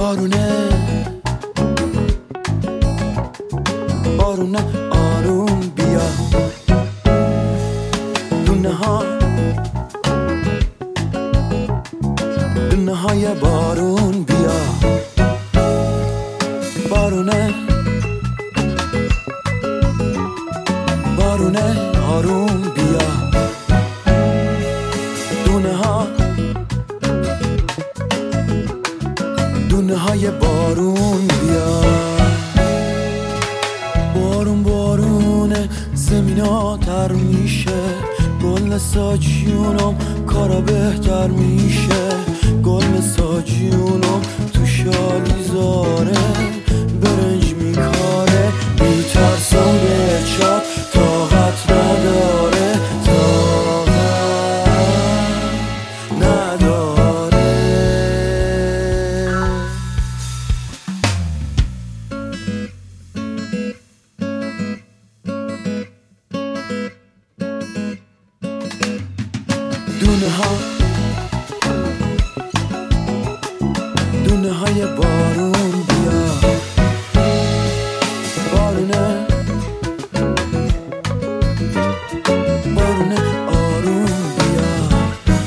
بارونه بارونه آروم بیا، دونه های بارون بیا. بارونه بارونه آروم بیا، دونه های بارون بیا. بارون بارونه زمینا تر میشه، گل ساجیونم کارا بهتر میشه. گل ساجیونم تو شالیزاره برنج میکاره، میترسم به چاک طاقت نداره، طاقت نداره. دونه های بارون بیا. بارونه بارونه آروم بیا،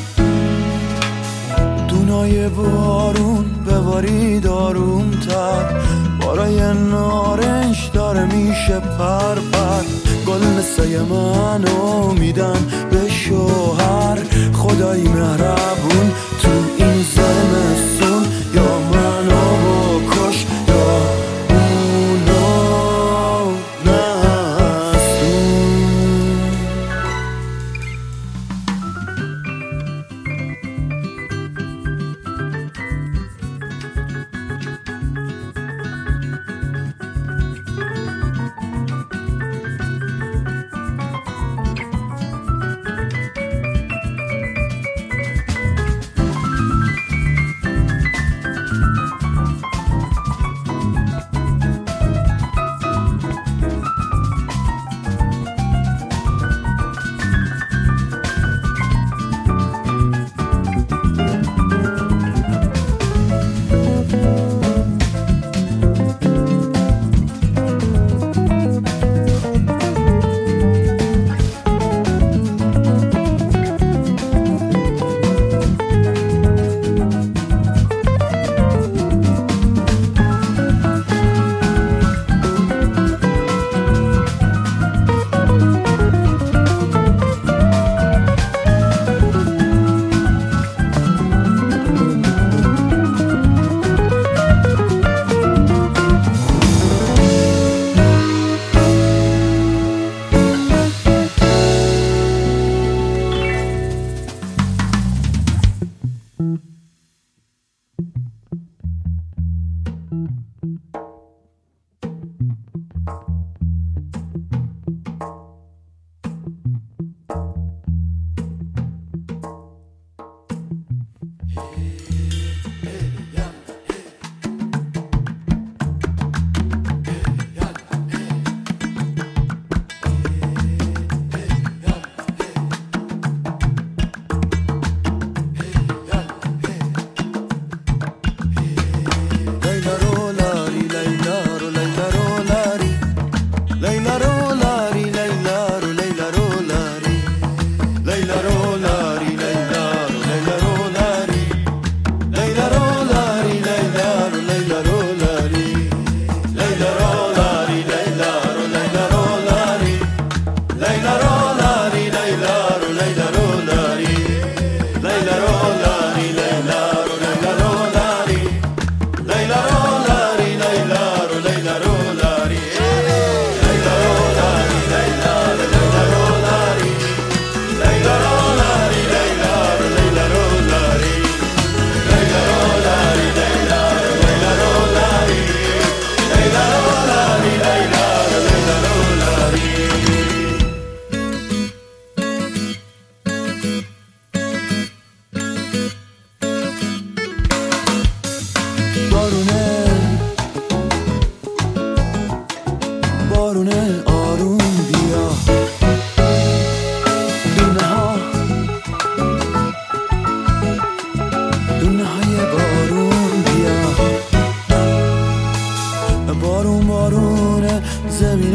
دونای بارون ببارید آروم تر. بارای نارنج داره میشه پر پر، گل مثل منو میدن به شوهر. خدای مهربون تو این زمستون، یا منو بکش یا اونو نستون. بارونه آروم بیا، دونه های بارون بیا.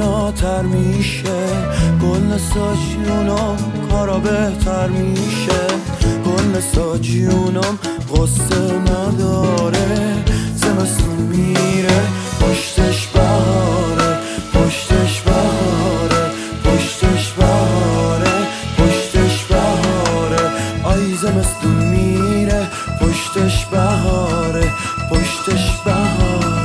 زیباتر میشه، گل ساجیونم کارا بهتر میشه، گل ساجیونم قصه نداره، زمستون میره پشتش بهاره، پشتش بهاره، پشتش بهاره، پشتش بهاره، آی زمستون میره پشتش بهاره، پشتش بهاره.